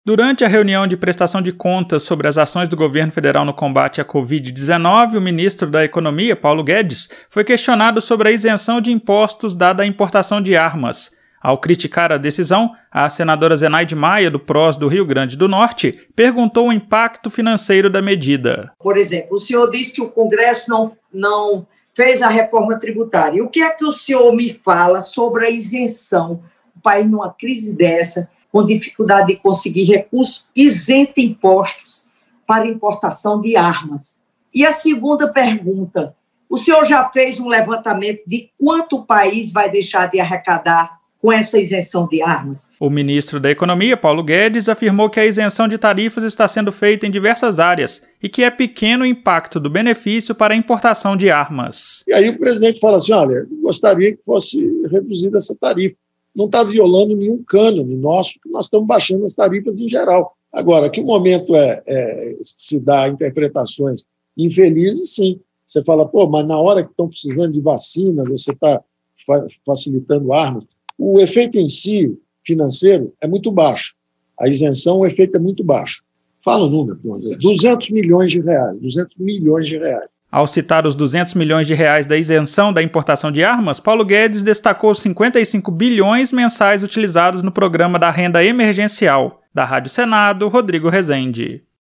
Durante a reunião de prestação de contas sobre as ações do governo federal no combate à Covid-19, o ministro da Economia, Paulo Guedes, foi questionado sobre a isenção de impostos dada à importação de armas. Ao criticar a decisão, a senadora Zenaide Maia, do PROS do Rio Grande do Norte, perguntou o impacto financeiro da medida. Por exemplo, o senhor disse que o Congresso não fez a reforma tributária. O que é que o senhor me fala sobre a isenção? O país numa crise dessa, com dificuldade de conseguir recursos, isenta impostos para importação de armas. E a segunda pergunta, o senhor já fez um levantamento de quanto o país vai deixar de arrecadar com essa isenção de armas? O ministro da Economia, Paulo Guedes, afirmou que a isenção de tarifas está sendo feita em diversas áreas e que é pequeno o impacto do benefício para a importação de armas. E aí o presidente fala assim, olha, eu gostaria que fosse reduzida essa tarifa. Não está violando nenhum cânone nosso, que nós estamos baixando as tarifas em geral. Agora, que o momento se dá interpretações infelizes, sim. Você fala, mas na hora que estão precisando de vacina, você está facilitando armas. O efeito em si, financeiro, é muito baixo. A isenção, o efeito é muito baixo. Fala o número, 200 milhões de reais. 200 milhões de reais. Ao citar os 200 milhões de reais da isenção da importação de armas, Paulo Guedes destacou os 55 bilhões mensais utilizados no programa da renda emergencial. Da Rádio Senado, Rodrigo Rezende.